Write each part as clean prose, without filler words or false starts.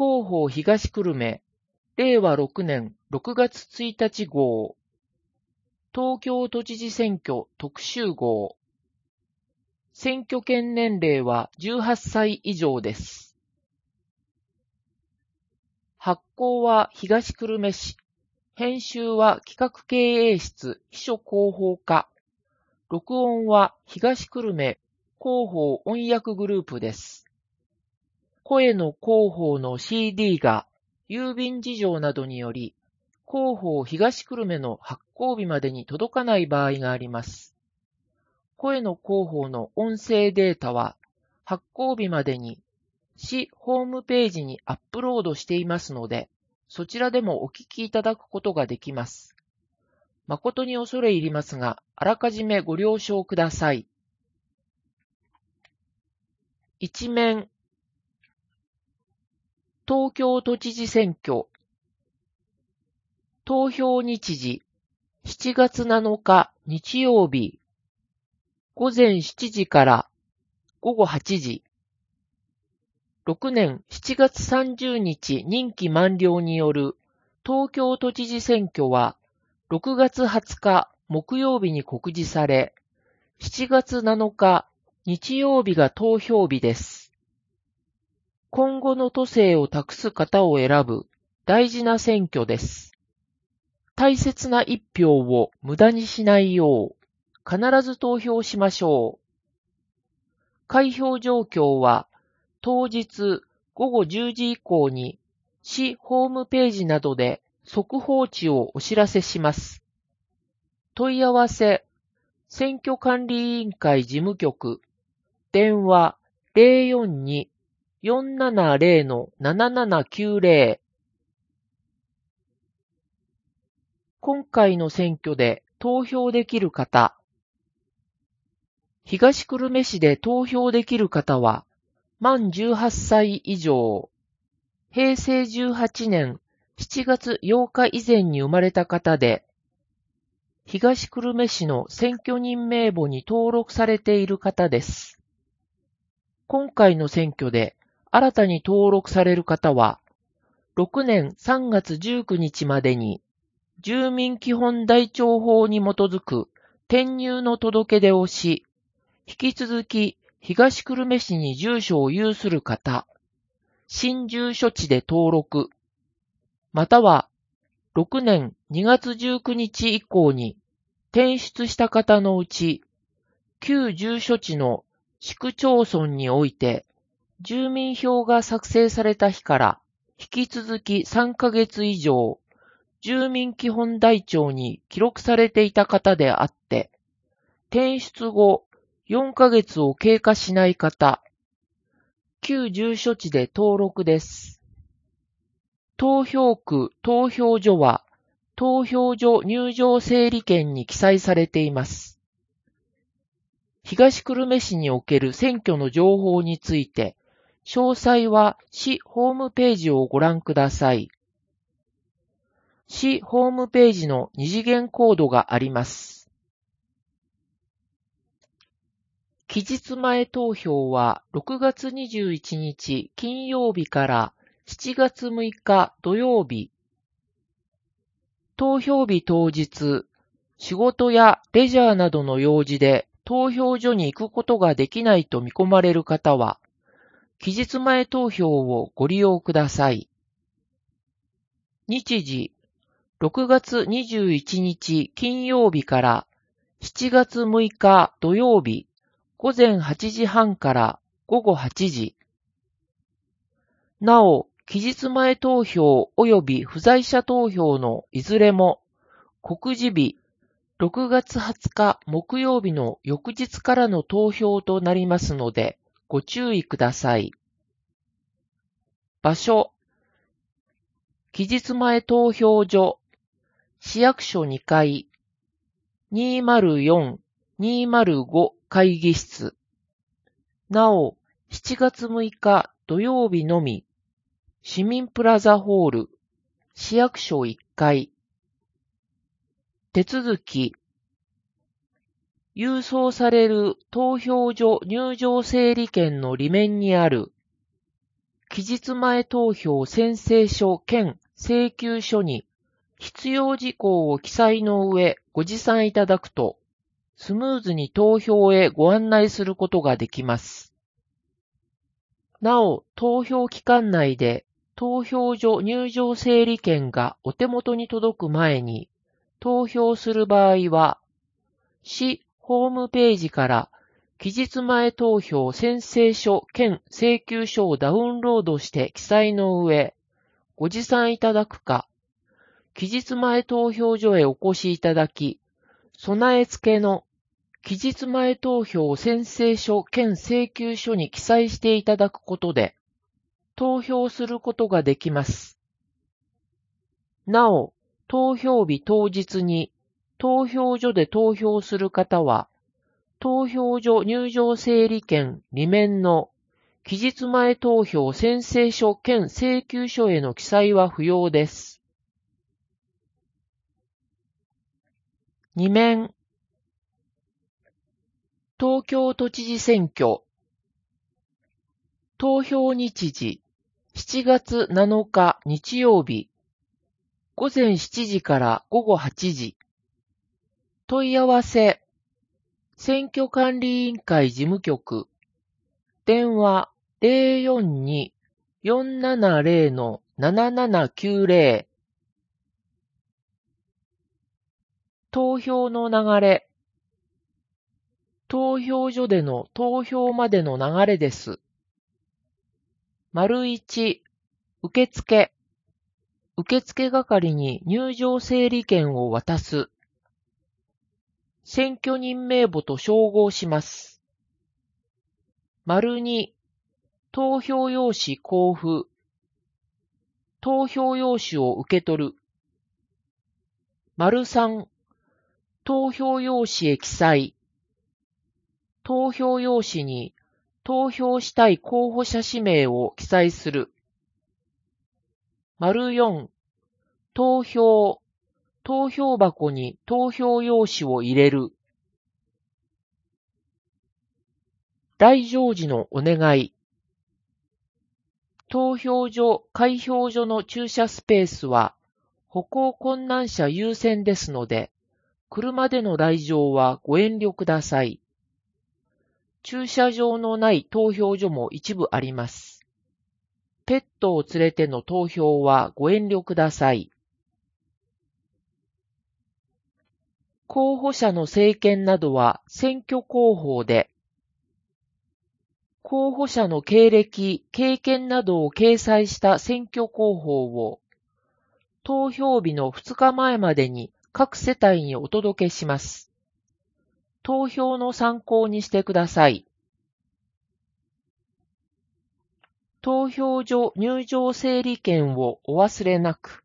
広報東久留米、令和6年6月1日号、東京都知事選挙特集号、選挙権年齢は18歳以上です。発行は東久留米市、編集は企画経営室秘書広報課、録音は東久留米広報音訳グループです。声の広報の CD が郵便事情などにより、広報東久留米の発行日までに届かない場合があります。声の広報の音声データは発行日までに市ホームページにアップロードしていますので、そちらでもお聞きいただくことができます。誠に恐れ入りますが、あらかじめご了承ください。一面、東京都知事選挙。投票日時、7月7日日曜日、午前7時から午後8時。6年7月30日任期満了による東京都知事選挙は、6月20日木曜日に告示され、7月7日日曜日が投票日です。今後の都政を託す方を選ぶ大事な選挙です。大切な一票を無駄にしないよう、必ず投票しましょう。開票状況は、当日午後10時以降に市ホームページなどで速報値をお知らせします。問い合わせ、選挙管理委員会事務局、電話 042-470-7790。今回の選挙で投票できる方、東久留米市で投票できる方は、満18歳以上、平成18年7月8日以前に生まれた方で、東久留米市の選挙人名簿に登録されている方です。今回の選挙で新たに登録される方は、6年3月19日までに、住民基本台帳法に基づく転入の届け出をし、引き続き東久留米市に住所を有する方、新住所地で登録、または6年2月19日以降に転出した方のうち、旧住所地の市区町村において住民票が作成された日から引き続き3ヶ月以上、住民基本台帳に記録されていた方であって、転出後4ヶ月を経過しない方、旧住所地で登録です。投票区、投票所は、投票所入場整理券に記載されています。東久留米市における選挙の情報について、詳細は市ホームページをご覧ください。市ホームページの二次元コードがあります。期日前投票は6月21日金曜日から7月6日土曜日。投票日当日、仕事やレジャーなどの用事で投票所に行くことができないと見込まれる方は、期日前投票をご利用ください。日時、6月21日金曜日から7月6日土曜日。午前8時半から午後8時。なお、期日前投票及び不在者投票のいずれも、告示日6月20日木曜日の翌日からの投票となりますので、ご注意ください。場所、期日前投票所、市役所2階、204-205会議室。なお、7月6日土曜日のみ、市民プラザホール、市役所1階。手続き、郵送される投票所入場整理券の裏面にある、 期日前投票宣誓書兼請求書に必要事項を記載の上ご持参いただくと、スムーズに投票へご案内することができます。なお、投票期間内で投票所入場整理券がお手元に届く前に投票する場合は、市ホームページから期日前投票宣誓書兼請求書をダウンロードして記載の上、ご持参いただくか、期日前投票所へお越しいただき、備え付けの期日前投票宣誓書兼請求書に記載していただくことで、投票することができます。なお、投票日当日に投票所で投票する方は、投票所入場整理券裏面の期日前投票宣誓書兼請求書への記載は不要です。2面、東京都知事選挙、投票日時、7月7日日曜日、午前7時から午後8時、問い合わせ、選挙管理委員会事務局、電話042-470-7790、投票の流れ、投票所での投票までの流れです。1、受付。受付係に入場整理券を渡す。選挙人名簿と照合します。2、投票用紙交付。投票用紙を受け取る。3、投票用紙へ記載。投票用紙に投票したい候補者氏名を記載する。4、投票。投票箱に投票用紙を入れる。来場時のお願い。投票所、開票所の駐車スペースは歩行困難者優先ですので、車での来場はご遠慮ください。駐車場のない投票所も一部あります。ペットを連れての投票はご遠慮ください。候補者の政見などは選挙広報で、候補者の経歴、経験などを掲載した選挙広報を投票日の2日前までに各世帯にお届けします。投票の参考にしてください。投票所入場整理券をお忘れなく。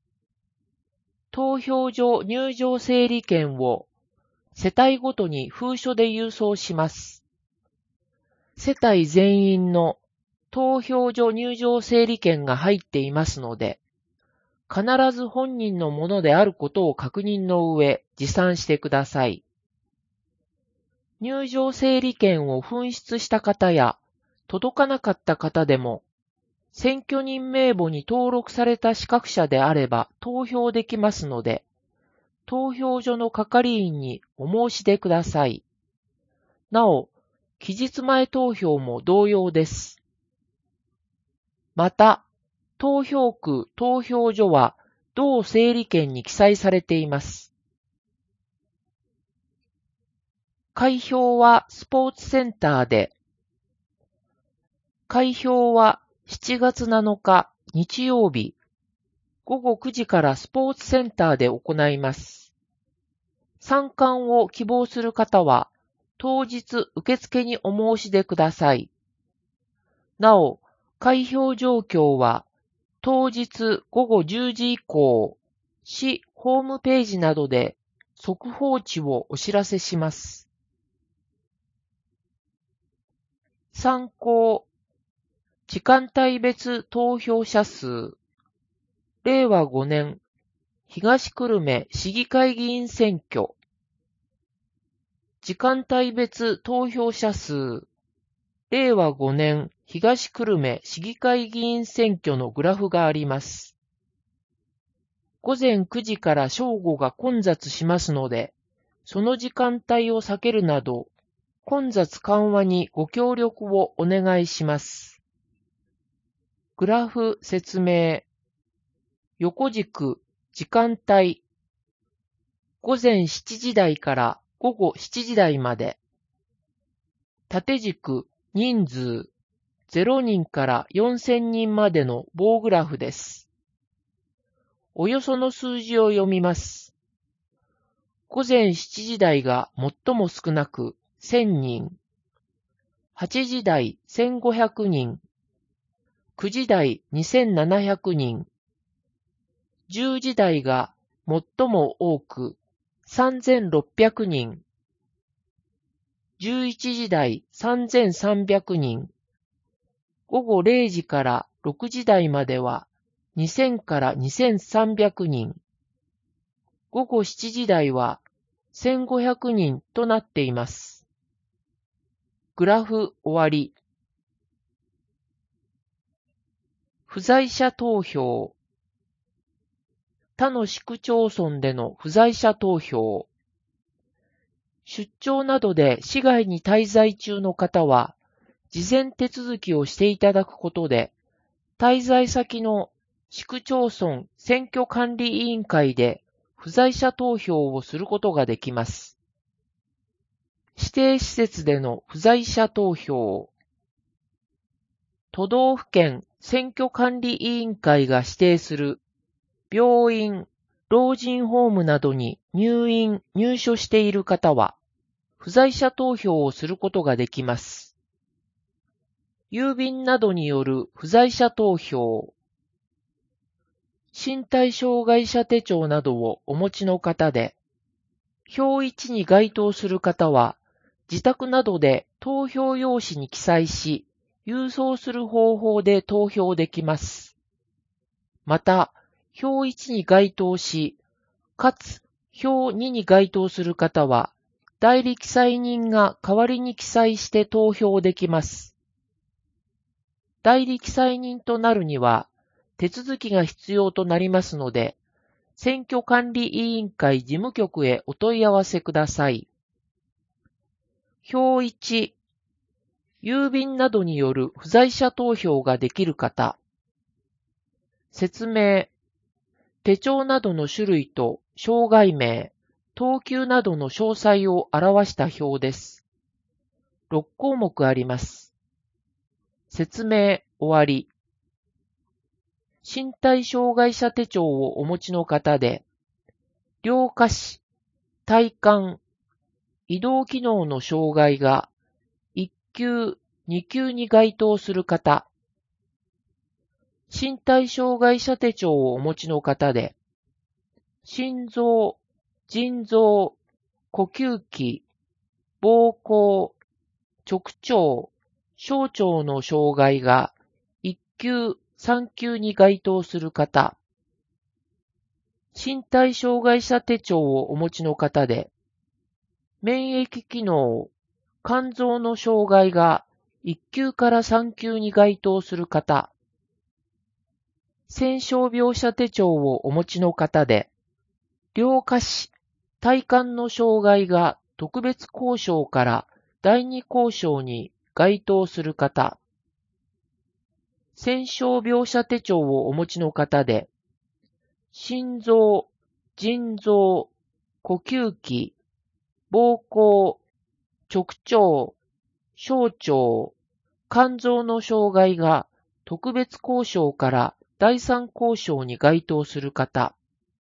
投票所入場整理券を世帯ごとに封書で郵送します。世帯全員の投票所入場整理券が入っていますので、必ず本人のものであることを確認の上、持参してください。入場整理券を紛失した方や、届かなかった方でも、選挙人名簿に登録された資格者であれば投票できますので、投票所の係員にお申し出ください。なお、期日前投票も同様です。また、投票区、投票所は同整理券に記載されています。開票はスポーツセンターで、開票は7月7日日曜日午後9時からスポーツセンターで行います。参観を希望する方は当日受付にお申し出ください。なお、開票状況は当日午後10時以降、市ホームページなどで速報値をお知らせします。参考、時間帯別投票者数、令和5年東久留米市議会議員選挙、時間帯別投票者数、令和5年東久留米市議会議員選挙のグラフがあります。午前9時から正午が混雑しますので、その時間帯を避けるなど、混雑緩和にご協力をお願いします。グラフ説明。横軸、時間帯。午前7時台から午後7時台まで。縦軸、人数。0人から4000人までの棒グラフです。およその数字を読みます。午前7時台が最も少なく1000人。8時台1500人。9時台2700人。10時台が最も多く3600人。11時台3300人。午後0時から6時台までは2000から2300人。午後7時台は1500人となっています。グラフ終わり。不在者投票。他の市区町村での不在者投票。出張などで市外に滞在中の方は、事前手続きをしていただくことで、滞在先の市区町村選挙管理委員会で不在者投票をすることができます。指定施設での不在者投票。都道府県選挙管理委員会が指定する病院、老人ホームなどに入院・入所している方は、不在者投票をすることができます。郵便などによる不在者投票。身体障害者手帳などをお持ちの方で、表1に該当する方は、自宅などで投票用紙に記載し、郵送する方法で投票できます。また、表1に該当し、かつ表2に該当する方は、代理記載人が代わりに記載して投票できます。代理記載人となるには、手続きが必要となりますので、選挙管理委員会事務局へお問い合わせください。表1、郵便などによる不在者投票ができる方。説明。手帳などの種類と障害名、等級などの詳細を表した表です。6項目あります。説明終わり。身体障害者手帳をお持ちの方で、両下肢、体幹、移動機能の障害が1級、2級に該当する方、身体障害者手帳をお持ちの方で、心臓、腎臓、呼吸器、膀胱、直腸、小腸の障害が1級、3級に該当する方、身体障害者手帳をお持ちの方で、免疫機能、肝臓の障害が1級から3級に該当する方、戦傷病者手帳をお持ちの方で、両下肢、体幹の障害が特別交渉から第二交渉に該当する方、戦傷病者手帳をお持ちの方で、心臓、腎臓、呼吸器、膀胱、直腸、小腸、肝臓の障害が特別交渉から第三交渉に該当する方、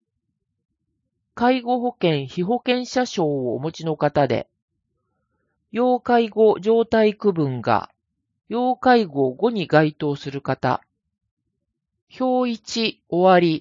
介護保険被保険者証をお持ちの方で、要介護状態区分が要介護5に該当する方、表1終わり、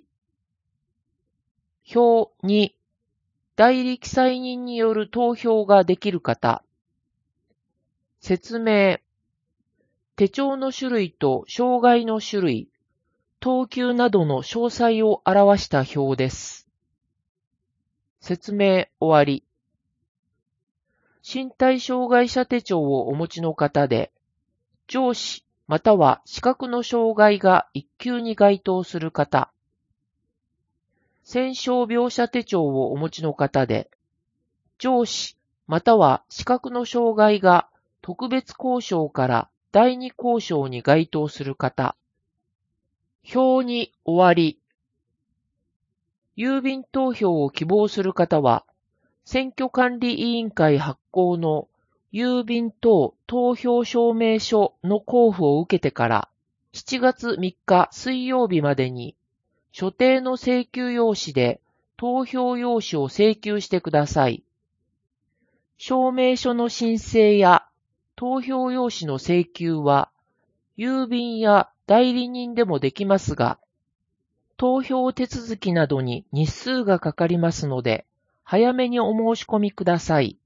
表2代理記載人による投票ができる方、説明、手帳の種類と障害の種類、等級などの詳細を表した表です。説明終わり。身体障害者手帳をお持ちの方で、上肢、 または視覚の障害が1級に該当する方、戦傷描写手帳をお持ちの方で、上司または視覚の障害が特別交渉から第二交渉に該当する方、票に終わり、郵便投票を希望する方は、選挙管理委員会発行の郵便等投票証明書の交付を受けてから7月3日水曜日までに所定の請求用紙で投票用紙を請求してください。証明書の申請や投票用紙の請求は郵便や代理人でもできますが、投票手続きなどに日数がかかりますので、早めにお申し込みください。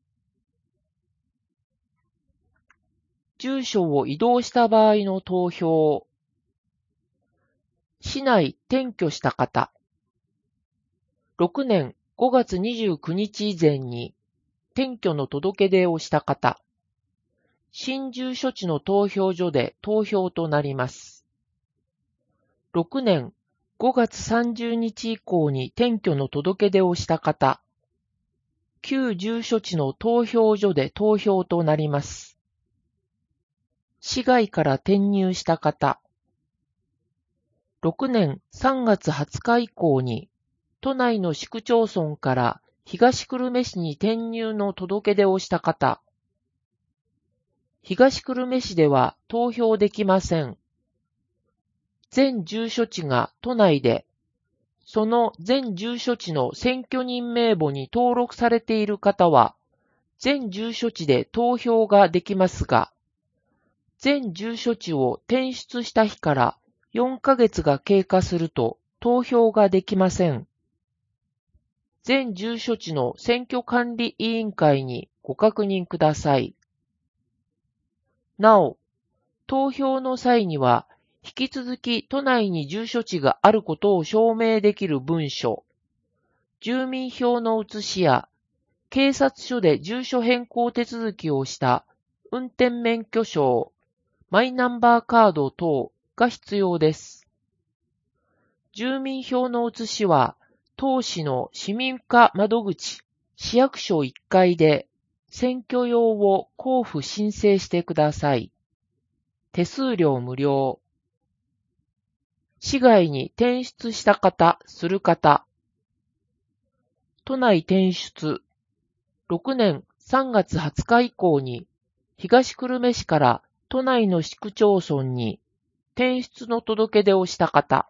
住所を移動した場合の投票。市内転居した方。6年5月29日以前に転居の届け出をした方。新住所地の投票所で投票となります。6年5月30日以降に転居の届け出をした方。旧住所地の投票所で投票となります。市外から転入した方。6年3月20日以降に都内の市区町村から東久留米市に転入の届け出をした方。東久留米市では投票できません。全住所地が都内で、その全住所地の選挙人名簿に登録されている方は、全住所地で投票ができますが、全住所地を転出した日から4ヶ月が経過すると投票ができません。全住所地の選挙管理委員会にご確認ください。なお、投票の際には、引き続き都内に住所地があることを証明できる文書、住民票の写しや、警察署で住所変更手続きをした運転免許証、マイナンバーカード等が必要です。住民票の写しは、当市の市民課窓口、市役所1階で選挙用を交付申請してください。手数料無料。市外に転出した方、する方。都内転出。6年3月20日以降に東久留米市から都内の市区町村に転出の届け出をした方。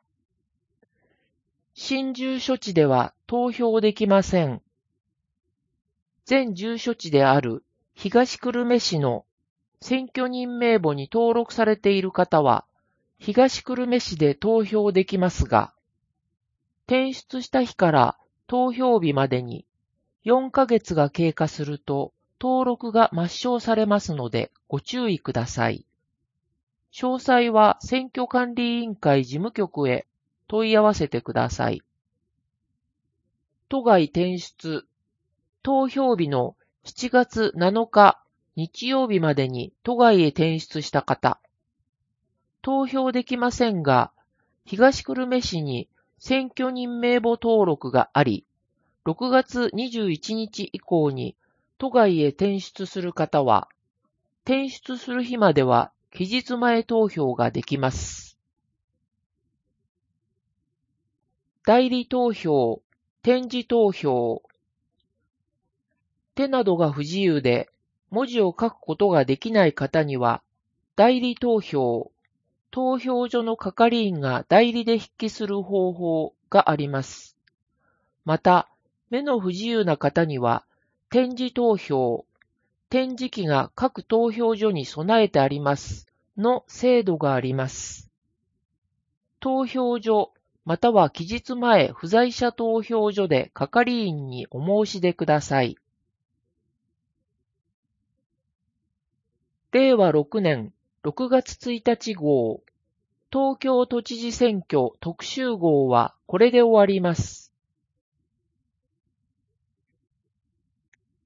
新住所地では投票できません。全住所地である東久留米市の選挙人名簿に登録されている方は、東久留米市で投票できますが、転出した日から投票日までに4ヶ月が経過すると登録が抹消されますのでご注意ください。詳細は選挙管理委員会事務局へ問い合わせてください。都外転出。投票日の7月7日日曜日までに都外へ転出した方。投票できませんが、東久留米市に選挙人名簿登録があり、6月21日以降に都外へ転出する方は、転出する日までは期日前投票ができます。代理投票、点字投票。手などが不自由で文字を書くことができない方には、代理投票、投票所の係員が代理で筆記する方法があります。また、目の不自由な方には、点字投票、点字機が各投票所に備えてありますの制度があります。投票所、または期日前不在者投票所で係員にお申し出ください。令和6年6月1日号、東京都知事選挙特集号はこれで終わります。